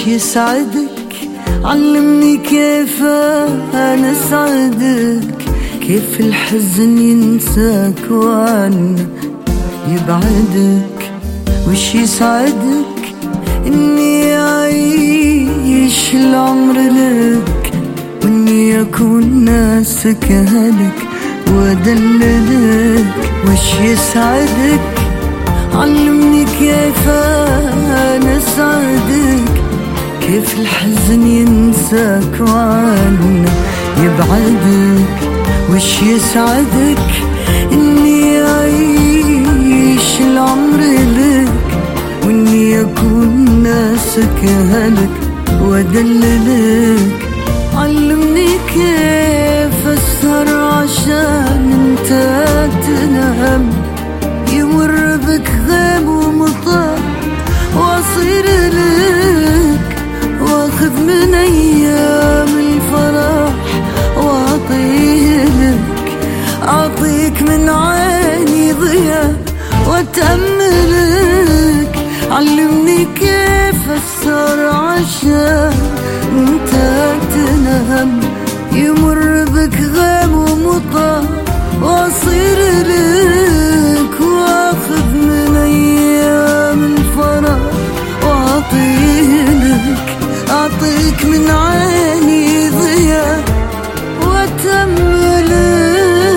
وش يسعدك؟ علمني كيف أنا أسعدك، كيف الحزن ينساك وعنك يبعدك. وش يسعدك؟ إني أعيش العمر لك، وإني أكون ناسك أهلك وأدللك. وش يسعدك؟ علمني كيف أنا أسعدك، كيف الحزن ينساك وعنك يبعدك. وش يسعدك؟ إني أعيش العمر لك، وإني أكون ناسك أهلك وأدللك. علمني كيف أسهر عشان انت تنام، يمر بك غيم ومطر وأصير لك، واخذ من أيام الفرح وأعطيه لك. أعطيك من عيني ضياء وأتأملك. علمني كيف أسهر عشان انت تنام، يمر بك غيم ومطر وأصير لك، واخذ من أيام الفرح وأعطيه لك. أعطيك من عيني ضياء وأتأملك.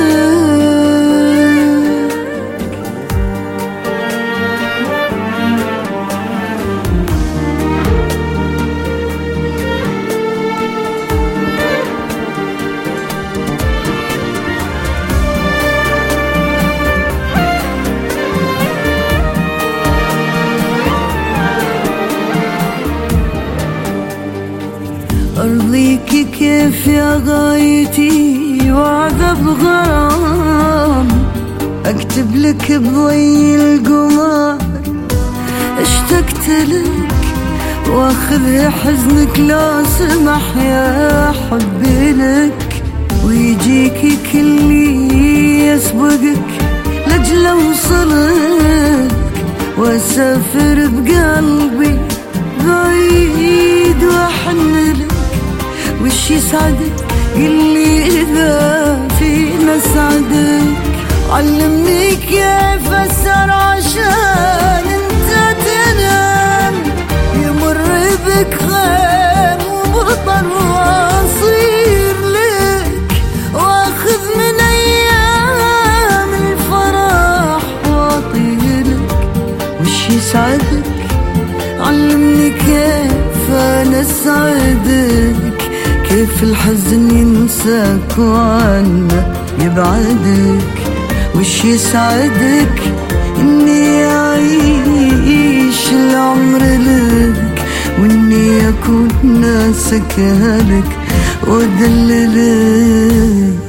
أرضيك كيف يا غايتي وعذب غرام، أكتب لك بضي القمر اشتقت لك، واخذ حزنك لا سمح يا حبي لك. ويجيك كلي يسبقك لأجل أوصلك، وأسافر بقلبي بعيد وأحن لك. وش يسعدك؟ قلي إذا فينا سعدك. علمني كيف أسهر عشان انت تنام، يمر بك غيم ومطر وأصير لك، واخذ من أيام الفرح وأعطيه لك. وش يسعدك؟ علمني كيف أنا أسعدك، كيف الحزن ينساك وعنك يبعدك. وش يسعدك؟ إني أعيش العمر لك، وإني أكون ناسك أهلك وأدللك.